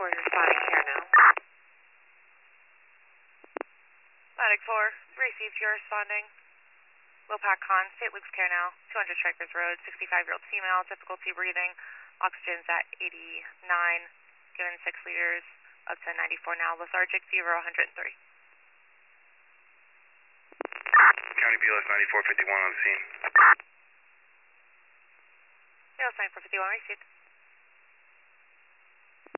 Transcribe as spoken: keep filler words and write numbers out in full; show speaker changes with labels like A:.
A: four is responding here now.
B: Atlantic four, received, you're responding. Low-pack con, Saint Luke's Care now, two hundred Strikers Road, sixty-five-year-old female, difficulty breathing, oxygen's at eighty-nine, given six liters, up to ninety-four now, lethargic, fever one hundred three.
C: County B L S ninety-four fifty-one on the scene.
B: B L S ninety-four fifty-one, received.